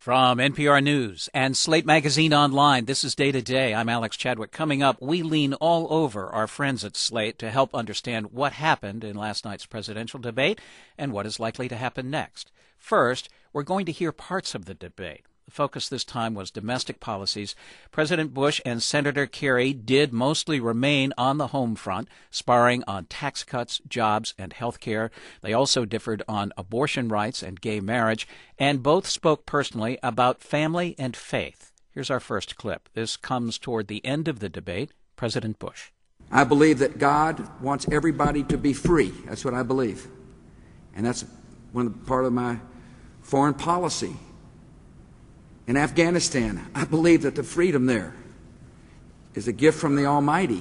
From NPR News and Slate Magazine Online, this is Day to Day. I'm Alex Chadwick. Coming up, we lean all over our friends at Slate to help understand what happened in last night's presidential debate and what is likely to happen next. First, we're going to hear parts of the debate. The focus this time was domestic policies. President Bush and Senator Kerry did mostly remain on the home front, sparring on tax cuts, jobs, and health care. They also differed on abortion rights and gay marriage, and both spoke personally about family and faith. Here's our first clip. This comes toward the end of the debate. President Bush. I believe that God wants everybody to be free. That's what I believe. And that's part of my foreign policy. In Afghanistan, I believe that the freedom there is a gift from the Almighty.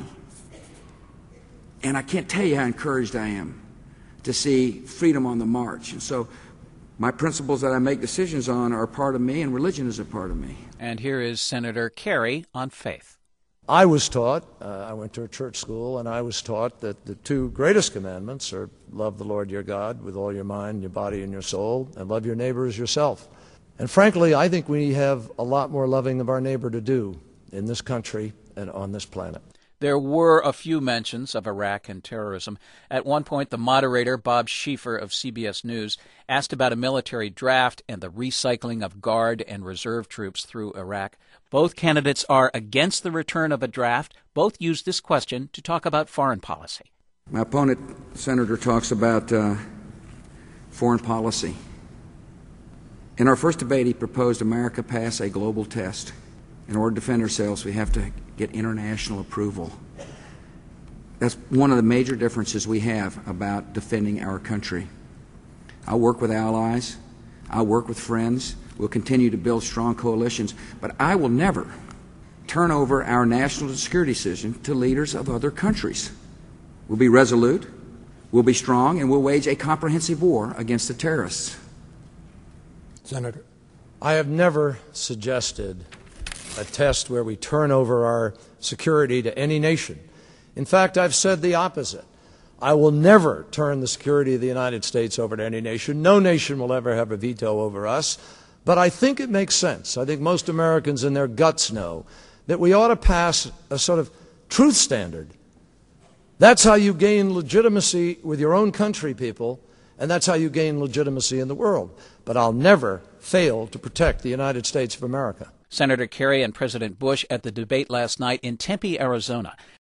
And I can't tell you how encouraged I am to see freedom on the march. And so my principles that I make decisions on are a part of me, and religion is a part of me. And here is Senator Kerry on faith. I was taught, I went to a church school, and I was taught that the two greatest commandments are love the Lord your God with all your mind, your body, and your soul, and love your neighbor as yourself. And frankly, I think we have a lot more loving of our neighbor to do in this country and on this planet. There were a few mentions of Iraq and terrorism. At one point, the moderator, Bob Schieffer of CBS News, asked about a military draft and the recycling of Guard and reserve troops through Iraq. Both candidates are against the return of a draft. Both used this question to talk about foreign policy. My opponent, Senator, talks about foreign policy. In our first debate, he proposed America pass a global test. In order to defend ourselves, we have to get international approval. That's one of the major differences we have about defending our country. I'll work with allies. I'll work with friends. We'll continue to build strong coalitions. But I will never turn over our national security decision to leaders of other countries. We'll be resolute, we'll be strong, and we'll wage a comprehensive war against the terrorists. Senator, I have never suggested a test where we turn over our security to any nation. In fact, I've said the opposite. I will never turn the security of the United States over to any nation. No nation will ever have a veto over us. But I think it makes sense. I think most Americans in their guts know that we ought to pass a sort of truth standard. That's how you gain legitimacy with your own country, people. And that's how you gain legitimacy in the world. But I'll never fail to protect the United States of America. Senator Kerry and President Bush at the debate last night in Tempe, Arizona.